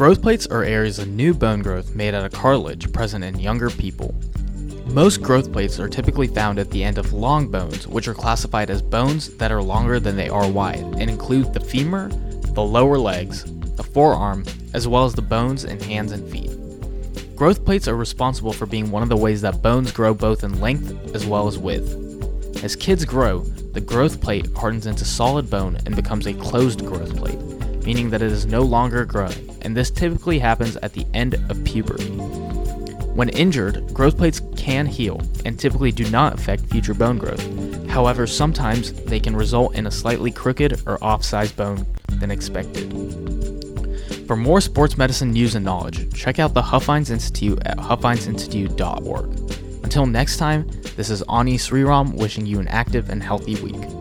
Growth plates are areas of new bone growth made out of cartilage present in younger people. Most growth plates are typically found at the end of long bones, which are classified as bones that are longer than they are wide, and include the femur, the lower legs, the forearm, as well as the bones in hands and feet. Growth plates are responsible for being one of the ways that bones grow both in length as well as width. As kids grow, the growth plate hardens into solid bone and becomes a closed growth plate, meaning that it is no longer growing, and this typically happens at the end of puberty. When injured, growth plates can heal and typically do not affect future bone growth. However, sometimes they can result in a slightly crooked or off-size bone than expected. For more sports medicine news and knowledge, check out the Huffines Institute at huffhinesinstitute.org. Until next time, this is Ani Sriram wishing you an active and healthy week.